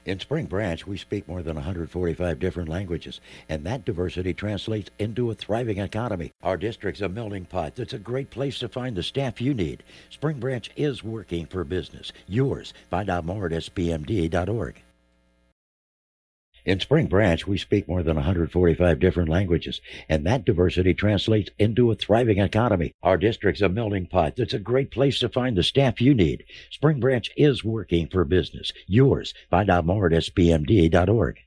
In Spring Branch, we speak more than 145 different languages, and that diversity translates into a thriving economy. Our district's a melting pot that's a great place to find the staff you need. Spring Branch is working for business. Yours. Find out more at spmd.org. In Spring Branch, we speak more than 145 different languages, and that diversity translates into a thriving economy. Our district's a melting pot that's a great place to find the staff you need. Spring Branch is working for business. Yours. Find out more at spmd.org.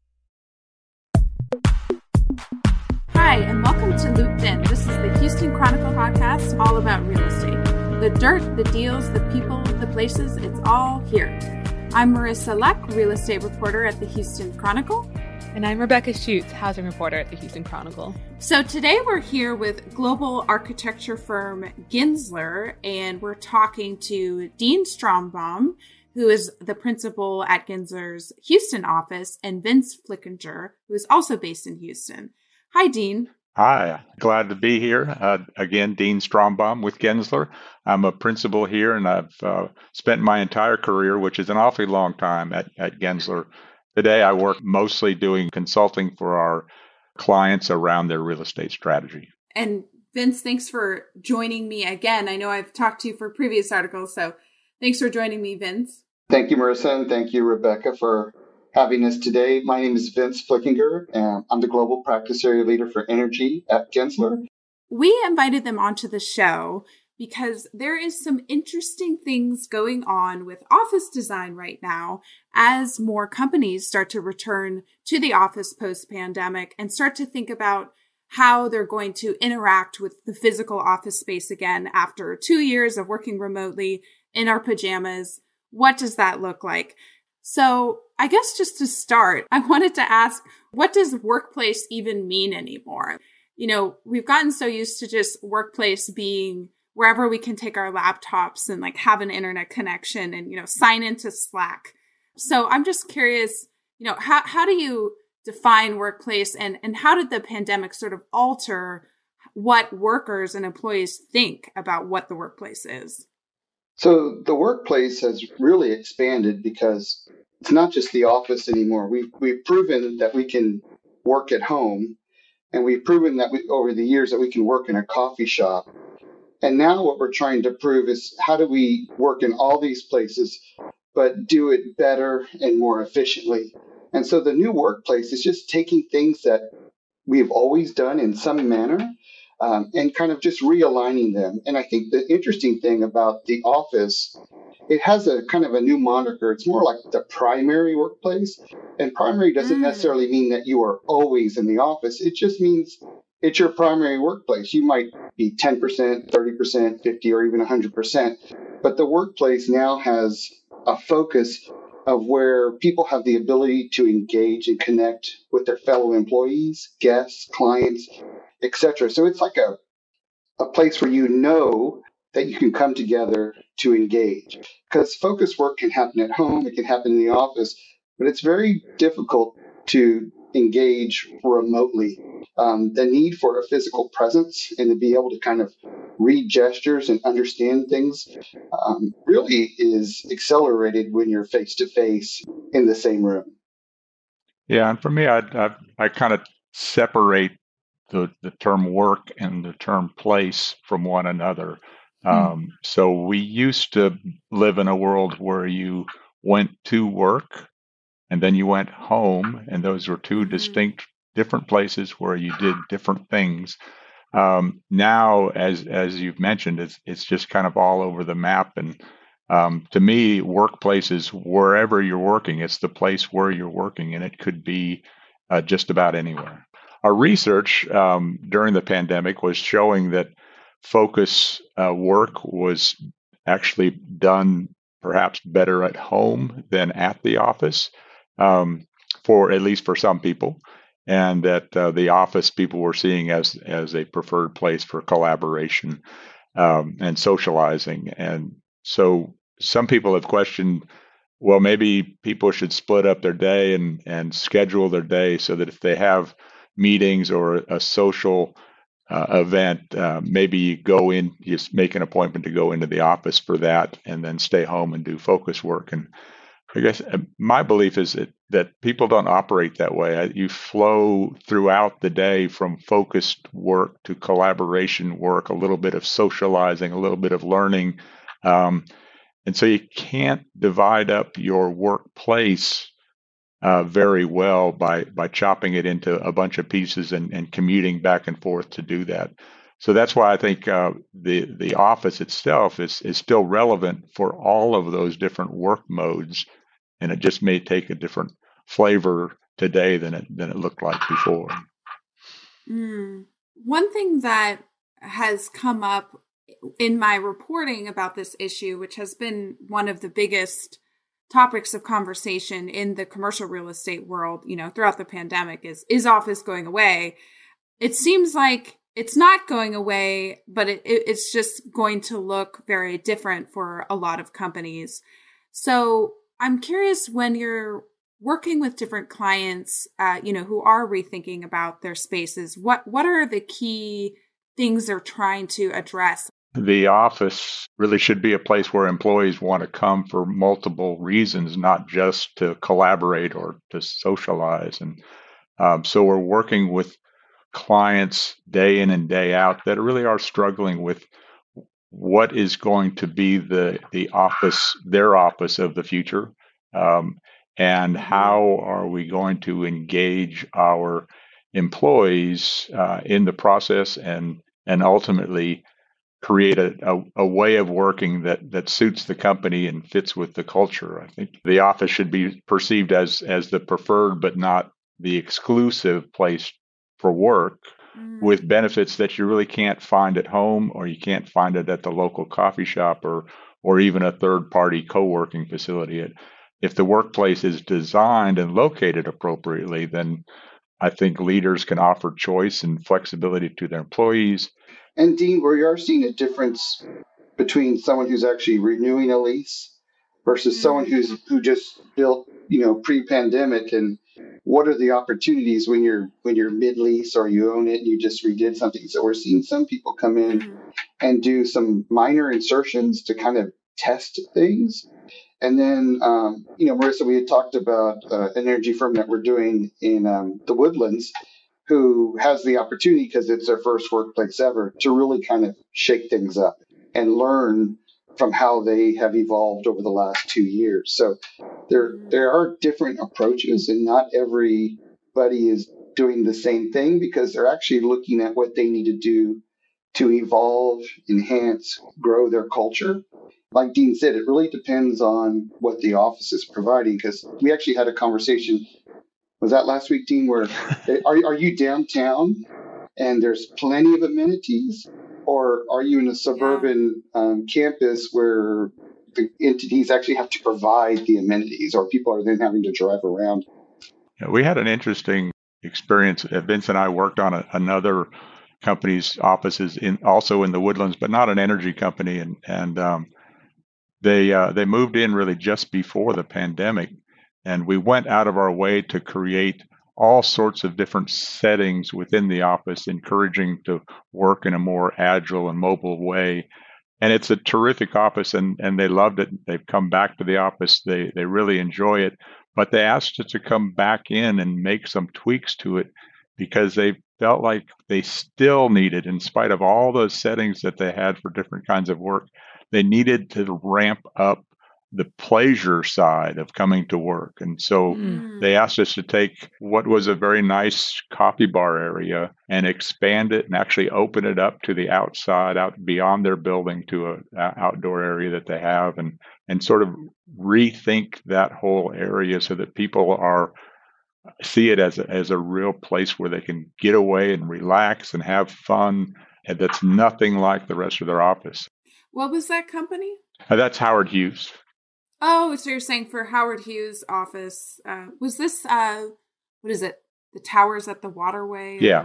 Hi, and welcome to Looped In. This is the Houston Chronicle podcast all about real estate. The dirt, the deals, the people, the places, it's all here. I'm Marissa Leck, real estate reporter at the Houston Chronicle. And I'm Rebecca Schutz, housing reporter at the Houston Chronicle. So today we're here with global architecture firm Gensler, and we're talking to Dean Strombaum, who is the principal at Gensler's Houston office, and Vince Flickinger, who is also based in Houston. Hi, Dean. Hi, glad to be here. Again, Dean Strombaum with Gensler. I'm a principal here, and I've spent my entire career, which is an awfully long time, at Gensler. Today, I work mostly doing consulting for our clients around their real estate strategy. And Vince, thanks for joining me again. I know I've talked to you for previous articles, so thanks for joining me, Vince. Thank you, Marissa, and thank you, Rebecca, for having us today. My name is Vince Flickinger, and I'm the Global Practice Area Leader for Energy at Gensler. We invited them onto the show because there is some interesting things going on with office design right now as more companies start to return to the office post-pandemic and start to think about how they're going to interact with the physical office space again after 2 years of working remotely in our pajamas. What does that look like? So I guess just to start, I wanted to ask, what does workplace even mean anymore? You know, we've gotten so used to just workplace being wherever we can take our laptops and like have an internet connection and, sign into Slack. So I'm just curious, how do you define workplace and how did the pandemic sort of alter what workers and employees think about what the workplace is? So the workplace has really expanded because it's not just the office anymore. We've proven that we can work at home, and we've proven that over the years that we can work in a coffee shop. And now what we're trying to prove is how do we work in all these places, but do it better and more efficiently. And so the new workplace is just taking things that we've always done in some manner and kind of just realigning them. And I think the interesting thing about the office, it has a kind of a new moniker. It's more like the primary workplace. And primary doesn't necessarily mean that you are always in the office. It just means it's your primary workplace. You might be 10%, 30%, 50, or even 100%. But the workplace now has a focus of where people have the ability to engage and connect with their fellow employees, guests, clients, etc. So it's like a place where you know that you can come together to engage. Because focus work can happen at home, it can happen in the office, but it's very difficult to engage remotely. The need for a physical presence and to be able to kind of read gestures and understand things really is accelerated when you're face to face in the same room. Yeah, and for me, I kind of separate the term work and the term place from one another. So we used to live in a world where you went to work and then you went home, and those were two distinct, different places where you did different things. Now, as you've mentioned, it's just kind of all over the map. And to me, workplace is wherever you're working. It's the place where you're working, and it could be just about anywhere. Our research during the pandemic was showing that focus work was actually done perhaps better at home than at the office, for at least for some people, and that the office people were seeing as a preferred place for collaboration and socializing. And so some people have questioned, well, maybe people should split up their day and schedule their day so that if they have meetings or a social event, maybe you go in, just make an appointment to go into the office for that and then stay home and do focus work. And I guess my belief is that people don't operate that way. You flow throughout the day from focused work to collaboration work, a little bit of socializing, a little bit of learning. And so you can't divide up your workplace very well by chopping it into a bunch of pieces and commuting back and forth to do that. So that's why I think the office itself is still relevant for all of those different work modes, and it just may take a different flavor today than it looked like before. One thing that has come up in my reporting about this issue, which has been one of the biggest topics of conversation in the commercial real estate world, throughout the pandemic, is office going away? It seems like it's not going away, but it's just going to look very different for a lot of companies. So I'm curious, when you're working with different clients, who are rethinking about their spaces, what are the key things they're trying to address? The office really should be a place where employees want to come for multiple reasons, not just to collaborate or to socialize. And so we're working with clients day in and day out that really are struggling with what is going to be their office of the future, and how are we going to engage our employees in the process and ultimately create a way of working that suits the company and fits with the culture. I think the office should be perceived as the preferred but not the exclusive place for work, with benefits that you really can't find at home, or you can't find it at the local coffee shop or even a third-party co-working facility. If the workplace is designed and located appropriately, then I think leaders can offer choice and flexibility to their employees. And Dean, we are seeing a difference between someone who's actually renewing a lease versus someone who just built, pre-pandemic, and what are the opportunities when you're mid-lease or you own it and you just redid something. So we're seeing some people come in and do some minor insertions to kind of test things. And then, Marissa, we had talked about an energy firm that we're doing in the Woodlands, who has the opportunity, because it's their first workplace ever, to really kind of shake things up and learn from how they have evolved over the last 2 years. So there are different approaches, and not everybody is doing the same thing, because they're actually looking at what they need to do to evolve, enhance, grow their culture. Like Dean said, it really depends on what the office is providing, because we actually had a conversation, was that last week, Dean, where are you downtown and there's plenty of amenities, or are you in a suburban campus where the entities actually have to provide the amenities, or people are then having to drive around? Yeah, we had an interesting experience. Vince and I worked on another company's offices also in the Woodlands, but not an energy company, and they moved in really just before the pandemic. And we went out of our way to create all sorts of different settings within the office, encouraging to work in a more agile and mobile way. And it's a terrific office, and they loved it. They've come back to the office. They really enjoy it. But they asked us to come back in and make some tweaks to it, because they felt like they still needed, in spite of all those settings that they had for different kinds of work, they needed to ramp up the pleasure side of coming to work. And so they asked us to take what was a very nice coffee bar area and expand it and actually open it up to the outside, out beyond their building, to an outdoor area that they have, and sort of rethink that whole area so that people see it as a real place where they can get away and relax and have fun. And that's nothing like the rest of their office. What was that company? That's Howard Hughes. Oh, so you're saying for Howard Hughes' office, was this, what is it? The towers at the Waterway? Yeah.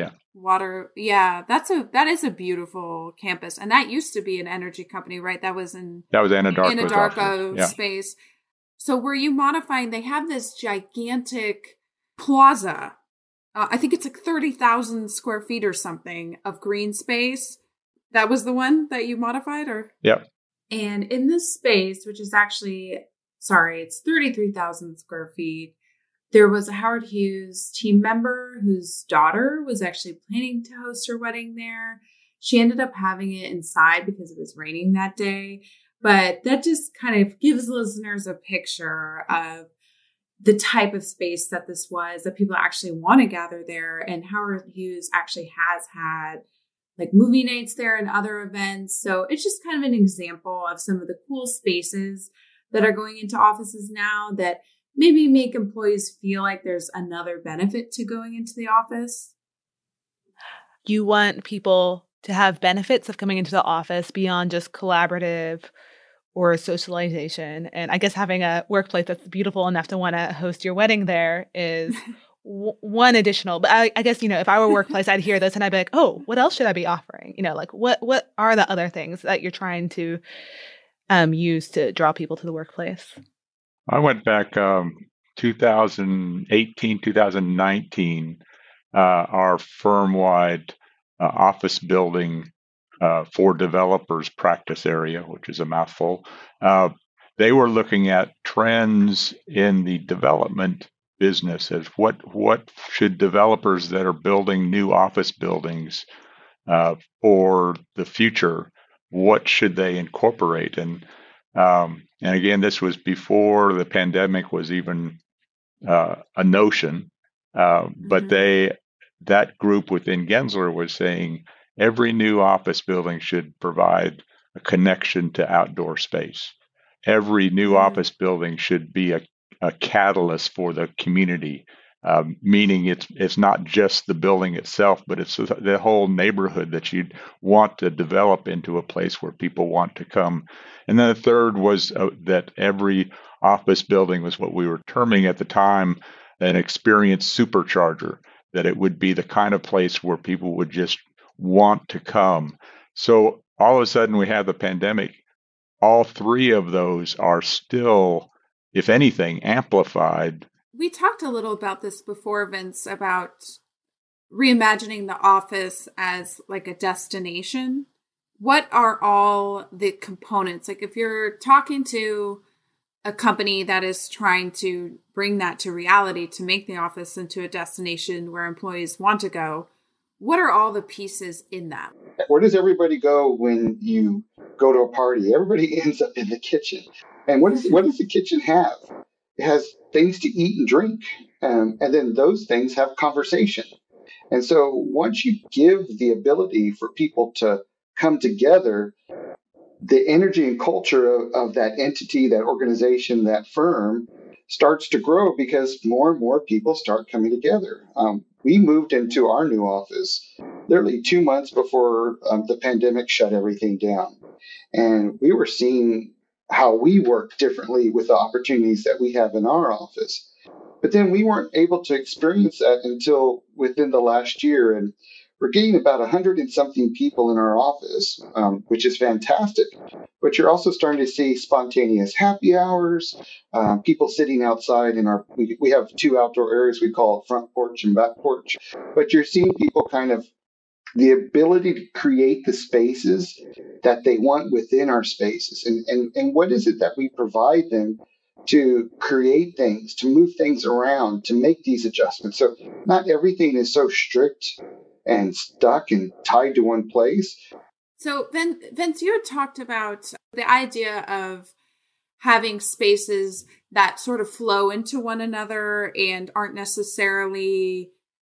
That is a beautiful campus. And that used to be an energy company, right? That was Anadarko space. So were you modifying, they have this gigantic plaza. I think it's like 30,000 square feet or something of green space. That was the one that you modified, or? Yep. And in this space, which is actually It's 33,000 square feet. There was a Howard Hughes team member whose daughter was actually planning to host her wedding there. She ended up having it inside because it was raining that day. But that just kind of gives listeners a picture of the type of space that this was, that people actually want to gather there. And Howard Hughes actually has had like movie nights there and other events. So it's just kind of an example of some of the cool spaces that are going into offices now that maybe make employees feel like there's another benefit to going into the office. You want people to have benefits of coming into the office beyond just collaborative or socialization. And I guess having a workplace that's beautiful enough to want to host your wedding there is one additional. But I guess, if I were a workplace, I'd hear this and I'd be like, oh, what else should I be offering? Like what are the other things that you're trying to use to draw people to the workplace? I went back 2018, 2019, our firm-wide office building for developers practice area, which is a mouthful. They were looking at trends in the development business as what should developers that are building new office buildings for the future, what should they incorporate? And again, this was before the pandemic was even a notion, but that group within Gensler was saying every new office building should provide a connection to outdoor space. Every new office building should be a catalyst for the community, meaning it's not just the building itself, but it's the whole neighborhood that you'd want to develop into a place where people want to come. And then the third was that every office building was what we were terming at the time an experience supercharger, that it would be the kind of place where people would just want to come. So all of a sudden we have the pandemic. All three of those are still, if anything, amplified. We talked a little about this before, Vince, about reimagining the office as like a destination. What are all the components? Like if you're talking to a company that is trying to bring that to reality, to make the office into a destination where employees want to go, what are all the pieces in that? Where does everybody go when you go to a party? Everybody ends up in the kitchen. And what does the kitchen have? It has things to eat and drink. And then those things have conversation. And so once you give the ability for people to come together, the energy and culture of that entity, that organization, that firm starts to grow because more and more people start coming together. We moved into our new office literally 2 months before the pandemic shut everything down. And we were seeing how we work differently with the opportunities that we have in our office. But then we weren't able to experience that until within the last year. And we're getting about 100 and something people in our office, which is fantastic. But you're also starting to see spontaneous happy hours, people sitting outside in we have two outdoor areas. We call it front porch and back porch. But you're seeing people kind of the ability to create the spaces that they want within our spaces. And what is it that we provide them to create things, to move things around, to make these adjustments? So not everything is so strict and stuck and tied to one place. So Vince, you had talked about the idea of having spaces that sort of flow into one another and aren't necessarily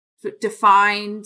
defined,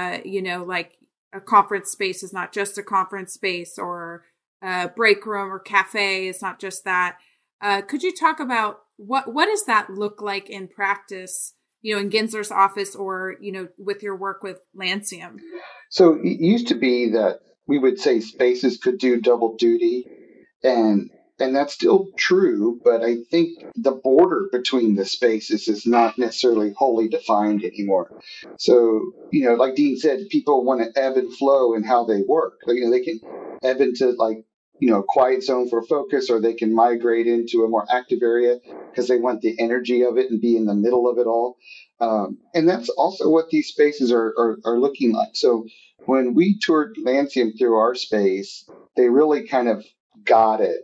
like a conference space is not just a conference space, or a break room or cafe is not just that. Could you talk about what does that look like in practice, in Gensler's office or, with your work with Lancium? So it used to be that we would say spaces could do double duty, and that's still true, but I think the border between the spaces is not necessarily wholly defined anymore. So, like Dean said, people want to ebb and flow in how they work. They can ebb into quiet zone for focus, or they can migrate into a more active area because they want the energy of it and be in the middle of it all. And that's also what these spaces are looking like. So when we toured Lancium through our space, they really kind of got it.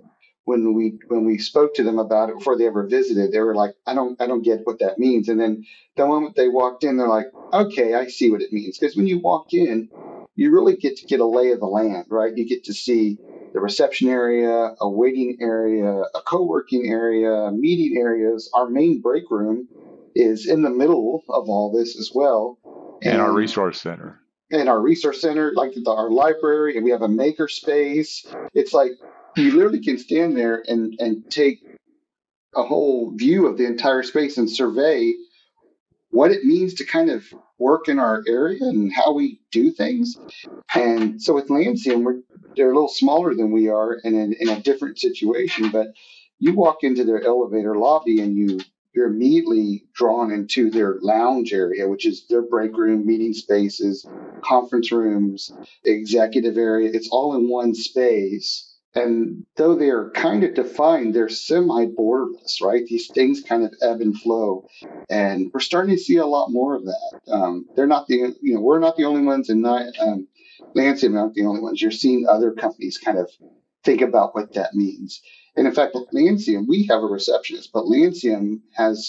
when we spoke to them about it before they ever visited, they were like, I don't get what that means. And then the moment they walked in, they're like, okay, I see what it means. Because when you walk in, you really get to get a lay of the land, right? You get to see the reception area, a waiting area, a co-working area, meeting areas. Our main break room is in the middle of all this as well. And our resource center. And our resource center, like our library, and we have a maker space. It's like you literally can stand there and take a whole view of the entire space and survey what it means to kind of work in our area and how we do things. And so with Lancium, they're a little smaller than we are and in a different situation, but you walk into their elevator lobby and you're immediately drawn into their lounge area, which is their break room, meeting spaces, conference rooms, executive area. It's all in one space. And though they are kind of defined, they're semi-borderless, right? These things kind of ebb and flow. And we're starting to see a lot more of that. They're not we're not the only ones, and Lancium not the only ones. You're seeing other companies kind of think about what that means. And in fact, at Lancium, we have a receptionist, but Lancium has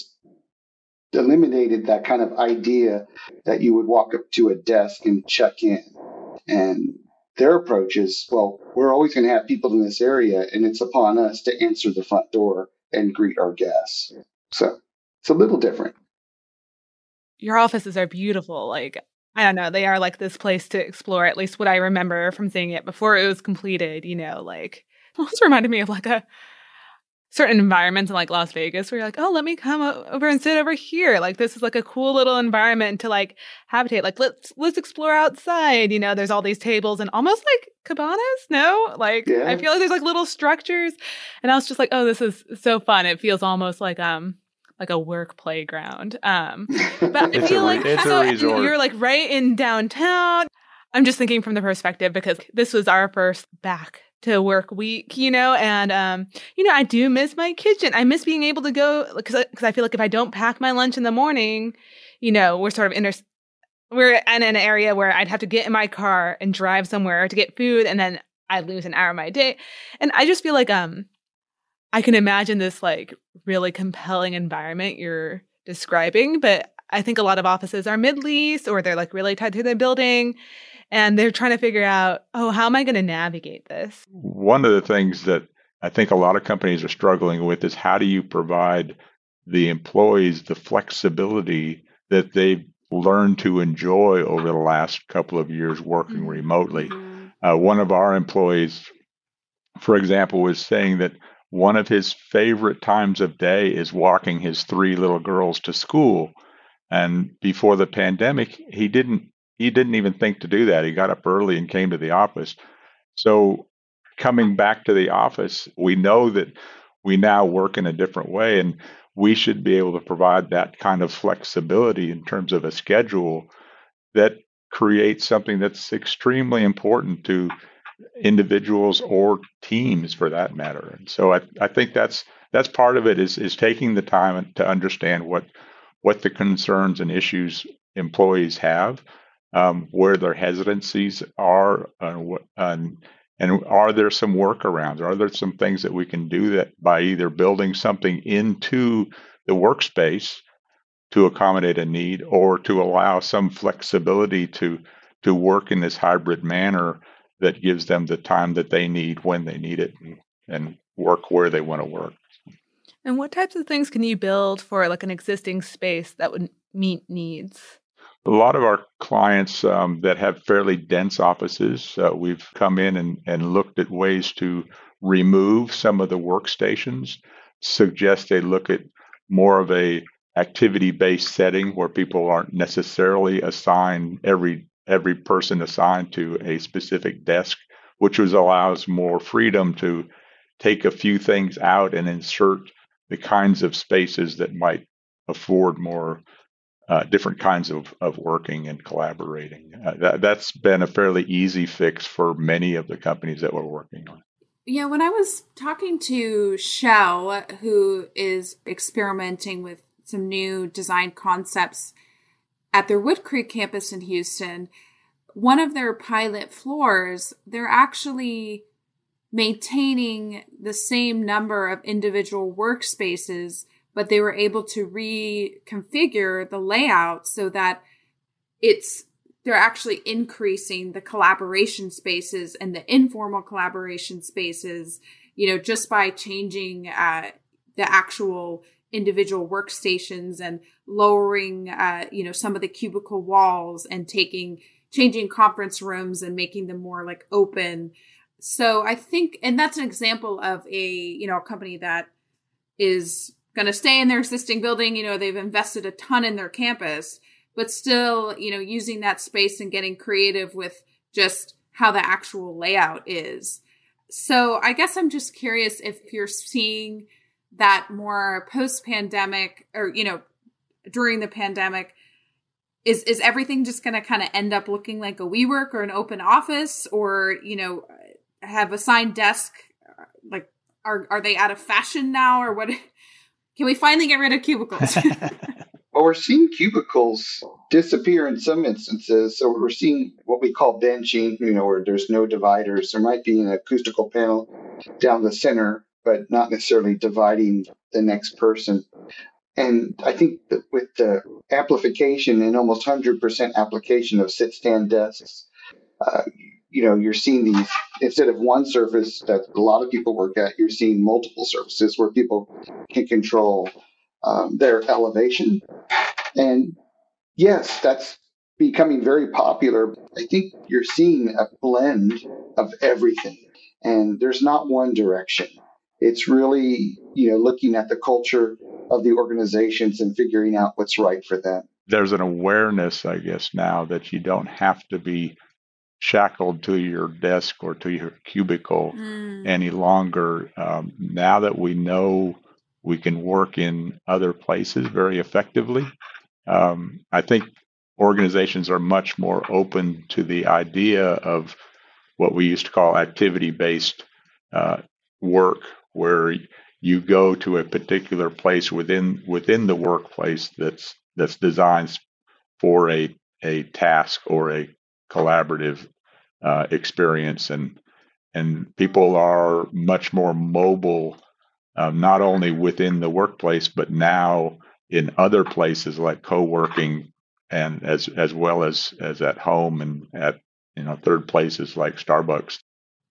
eliminated that kind of idea that you would walk up to a desk and check in. And their approach is, well, we're always going to have people in this area, and it's upon us to answer the front door and greet our guests. So it's a little different. Your offices are beautiful. Like, I don't know, they are like this place to explore, at least what I remember from seeing it before it was completed, like, it almost reminded me of like a certain environments in like Las Vegas where you're like, oh, let me come over and sit over here. Like, this is like a cool little environment to like habitate. Like, let's explore outside. There's all these tables and almost like cabanas. No, like, yeah. I feel like there's like little structures. And I was just like, oh, this is so fun. It feels almost like a work playground. But I feel like you're like right in downtown. I'm just thinking from the perspective because this was our first back to work week, and, I do miss my kitchen. I miss being able to go because I feel like if I don't pack my lunch in the morning, we're sort of we're in an area where I'd have to get in my car and drive somewhere to get food. And then I'd lose an hour of my day. And I just feel like, I can imagine this like really compelling environment you're describing, but I think a lot of offices are mid-lease or they're like really tied to the building. And they're trying to figure out, oh, how am I going to navigate this? One of the things that I think a lot of companies are struggling with is how do you provide the employees the flexibility that they've learned to enjoy over the last couple of years working remotely. One of our employees, for example, was saying that one of his favorite times of day is walking his 3 little girls to school. And before the pandemic, he didn't even think to do that. He got up early and came to the office. So coming back to the office, we know that we now work in a different way, and we should be able to provide that kind of flexibility in terms of a schedule that creates something that's extremely important to individuals or teams for that matter. And so I think that's part of it is taking the time to understand what the concerns and issues employees have, where their hesitancies are, and are there some workarounds? Are there some things that we can do that by either building something into the workspace to accommodate a need or to allow some flexibility to work in this hybrid manner that gives them the time that they need when they need it and work where they want to work. And what types of things can you build for like an existing space that would meet needs? A lot of our clients that have fairly dense offices, we've come in and looked at ways to remove some of the workstations, suggest they look at more of a activity-based setting where people aren't necessarily assigned, every person assigned to a specific desk, which allows more freedom to take a few things out and insert the kinds of spaces that might afford more different kinds of working and collaborating. That's been a fairly easy fix for many of the companies that we're working on. Yeah, when I was talking to Shell, who is experimenting with some new design concepts at their Wood Creek campus in Houston, one of their pilot floors, they're actually maintaining the same number of individual workspaces, but they were able to reconfigure the layout so that they're actually increasing the collaboration spaces and the informal collaboration spaces, just by changing the actual individual workstations and lowering, some of the cubicle walls and changing conference rooms and making them more like open. So I think, and that's an example of a company that is going to stay in their existing building. They've invested a ton in their campus, but still, using that space and getting creative with just how the actual layout is. So I guess I'm just curious if you're seeing that more post-pandemic or, during the pandemic, is everything just going to kind of end up looking like a WeWork or an open office, or, have assigned desk, like, are they out of fashion now, or what? Can we finally get rid of cubicles? Well, we're seeing cubicles disappear in some instances. So we're seeing what we call benching, where there's no dividers. There might be an acoustical panel down the center, but not necessarily dividing the next person. And I think that with the amplification and almost 100% application of sit-stand desks, you're seeing these, instead of one surface that a lot of people work at, you're seeing multiple surfaces where people can control their elevation. And yes, that's becoming very popular. I think you're seeing a blend of everything, and there's not one direction. It's really, looking at the culture of the organizations and figuring out what's right for them. There's an awareness, I guess, now that you don't have to be shackled to your desk or to your cubicle any longer. Now that we know we can work in other places very effectively, I think organizations are much more open to the idea of what we used to call activity-based work, where you go to a particular place within the workplace that's designed for a task or a collaborative experience, and people are much more mobile, not only within the workplace but now in other places like co-working, and as well as at home and at third places like Starbucks.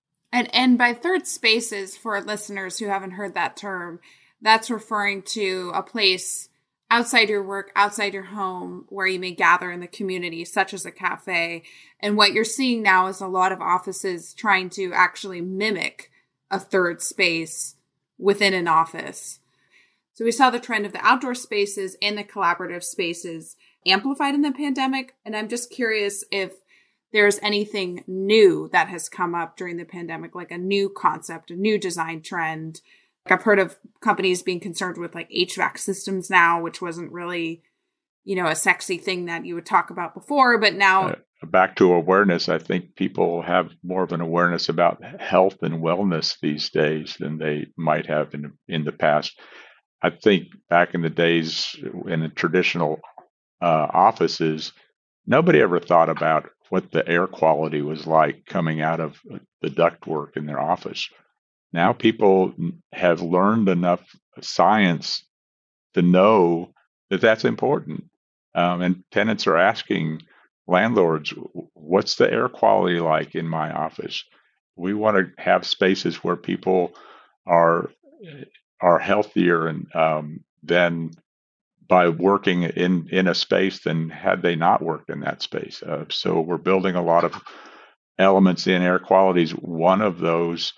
And by third spaces, for listeners who haven't heard that term, that's referring to a place outside your work, outside your home, where you may gather in the community, such as a cafe. And what you're seeing now is a lot of offices trying to actually mimic a third space within an office. So we saw the trend of the outdoor spaces and the collaborative spaces amplified in the pandemic. And I'm just curious if there's anything new that has come up during the pandemic, like a new concept, a new design trend. I've heard of companies being concerned with like HVAC systems now, which wasn't really, a sexy thing that you would talk about before, but now. Back to awareness, I think people have more of an awareness about health and wellness these days than they might have in the past. I think back in the days in the traditional offices, nobody ever thought about what the air quality was like coming out of the ductwork in their office. Now people have learned enough science to know that that's important. And tenants are asking landlords, what's the air quality like in my office? We want to have spaces where people are healthier and than by working in a space than had they not worked in that space. So we're building a lot of elements in. Air quality is one of those.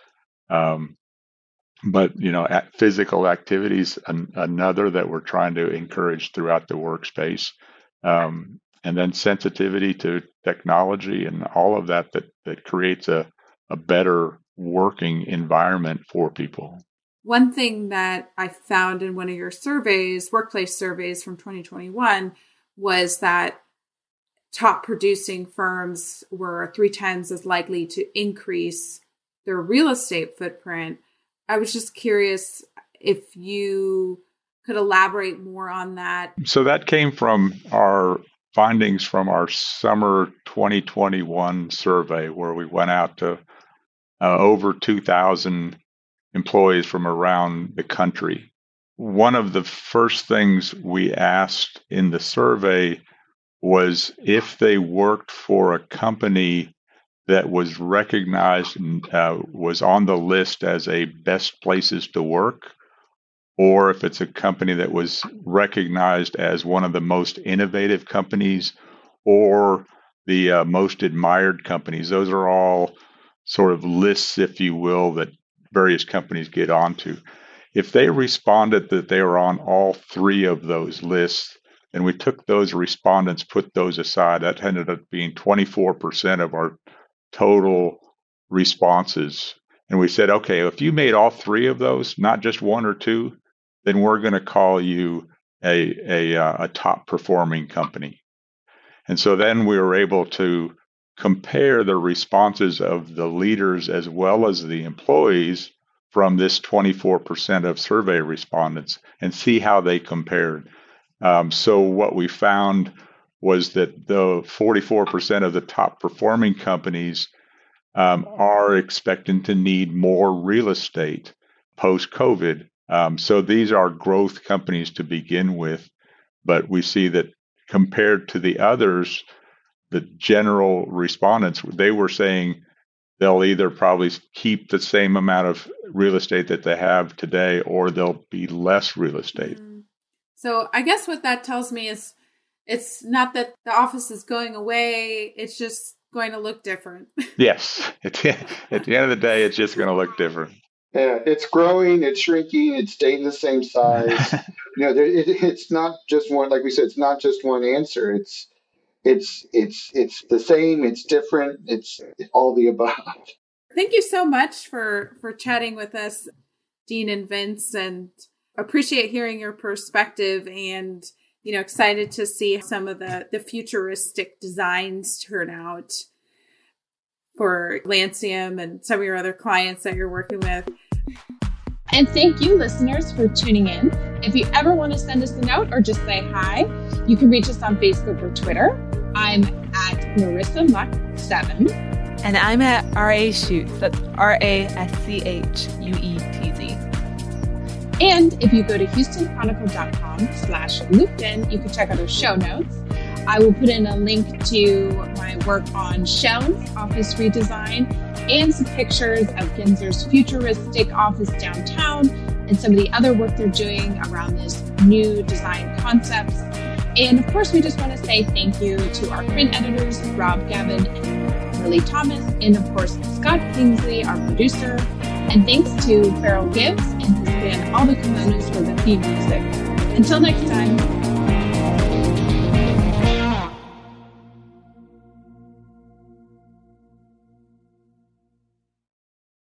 But physical activities, another that we're trying to encourage throughout the workspace, and then sensitivity to technology and all of that creates a better working environment for people. One thing that I found in one of your surveys, workplace surveys from 2021, was that top producing firms were 3 times as likely to increase their real estate footprint. I was just curious if you could elaborate more on that. So that came from our findings from our summer 2021 survey, where we went out to over 2,000 employees from around the country. One of the first things we asked in the survey was if they worked for a company that was recognized and was on the list as a best places to work, or if it's a company that was recognized as one of the most innovative companies or the most admired companies. Those are all sort of lists, if you will, that various companies get onto. If they responded that they were on all three of those lists, and we took those respondents, put those aside, that ended up being 24% of our total responses. And we said, okay, if you made all three of those, not just one or two, then we're going to call you a top performing company. And so then we were able to compare the responses of the leaders as well as the employees from this 24% of survey respondents and see how they compared. So what we found was that the 44% of the top performing companies are expecting to need more real estate post-COVID. So these are growth companies to begin with, but we see that compared to the others, the general respondents, they were saying they'll either probably keep the same amount of real estate that they have today, or there'll be less real estate. So I guess what that tells me is it's not that the office is going away, it's just going to look different. Yes. At the end of the day, it's just going to look different. Yeah, it's growing, it's shrinking, it's staying the same size. It's not just one, like we said, it's not just one answer. It's the same, it's different, it's all the above. Thank you so much for chatting with us, Dean and Vince, and appreciate hearing your perspective, and excited to see some of the futuristic designs turn out for Lancium and some of your other clients that you're working with. And thank you, listeners, for tuning in. If you ever want to send us a note or just say hi, you can reach us on Facebook or Twitter. I'm at Marissa Muck 7. And I'm at R.A. Schutz. That's RASCHUETZ. And if you go to HoustonChronicle.com/looped-in, you can check out our show notes. I will put in a link to my work on Shell's office redesign and some pictures of Ginzer's futuristic office downtown and some of the other work they're doing around this new design concepts. And of course, we just want to say thank you to our print editors, Rob Gavin and Lily Thomas, and of course, Scott Kingsley, our producer. And thanks to Farrell Gibbs and his band All the Kimonos for the theme music. Until next time.